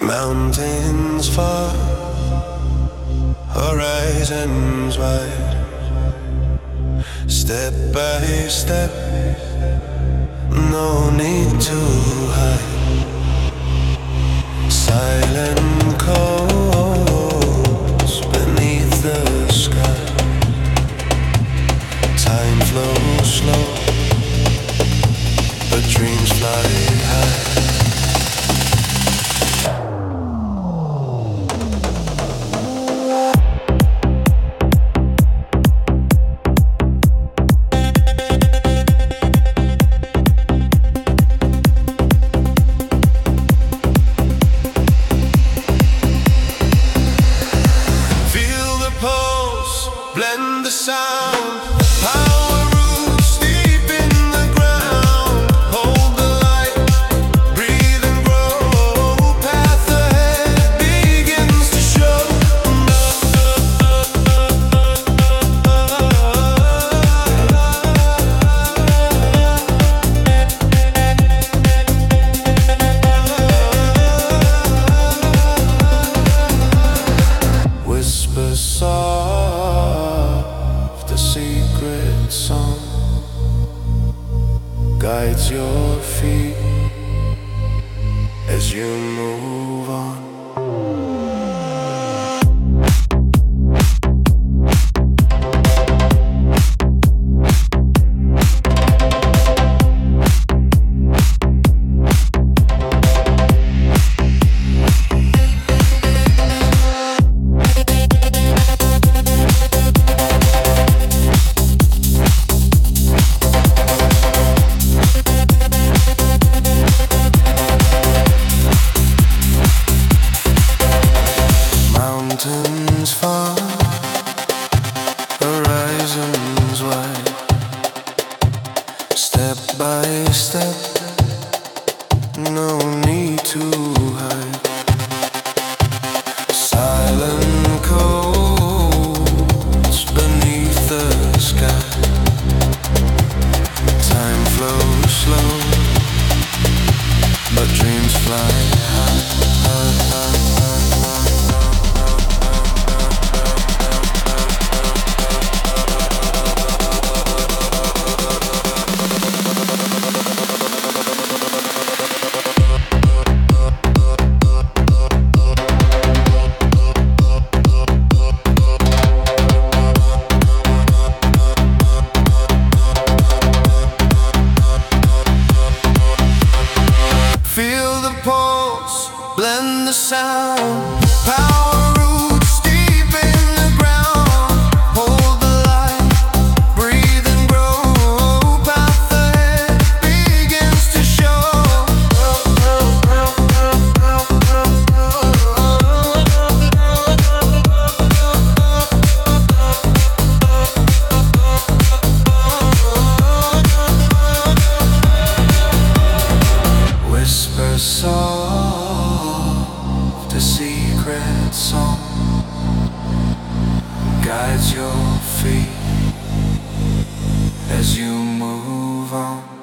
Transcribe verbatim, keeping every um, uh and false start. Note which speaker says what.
Speaker 1: Mountains far, horizons wide. Step by step, no need to hide. Silent coast beneath the sky. Time flows slow, but dreams fly high. Blend the sound, power roots deep in the ground. Hold the light, breathe and grow. Path ahead begins to show. Whisper soft, the secret song guides your feet as you move on. Mountains far, horizons wide. Step by step, no need to hide. Silent coast beneath the sky. Time flows slow, but dreams fly high, high, high, high, high. Feel the pulse, blend the sound. Power roots deep in the ground. Hold the light, breathe and grow. Path ahead begins to show. Whisper soft, the secret song guides your feet as you move on.